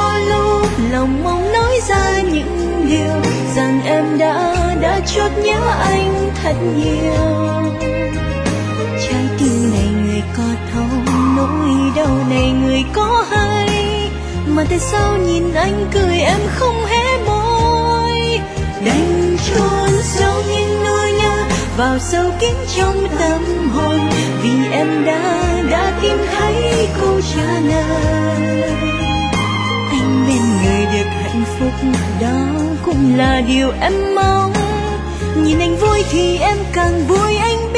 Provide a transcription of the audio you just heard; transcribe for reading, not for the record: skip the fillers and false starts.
có lúc lòng mong nói ra những điều rằng em đã chót nhớ anh thật nhiều. Trái tim này người có thấu, nỗi đau này người có hay, mà tại sao nhìn anh cười em không hé môi. Đành chôn sâu những nỗi nhớ vào sâu kín trong tâm hồn, vì em đã tìm thấy câu trả lời. Anh bên người được hạnh phúc, đó cũng là điều em mong. Nhìn anh vui thì em càng vui, anh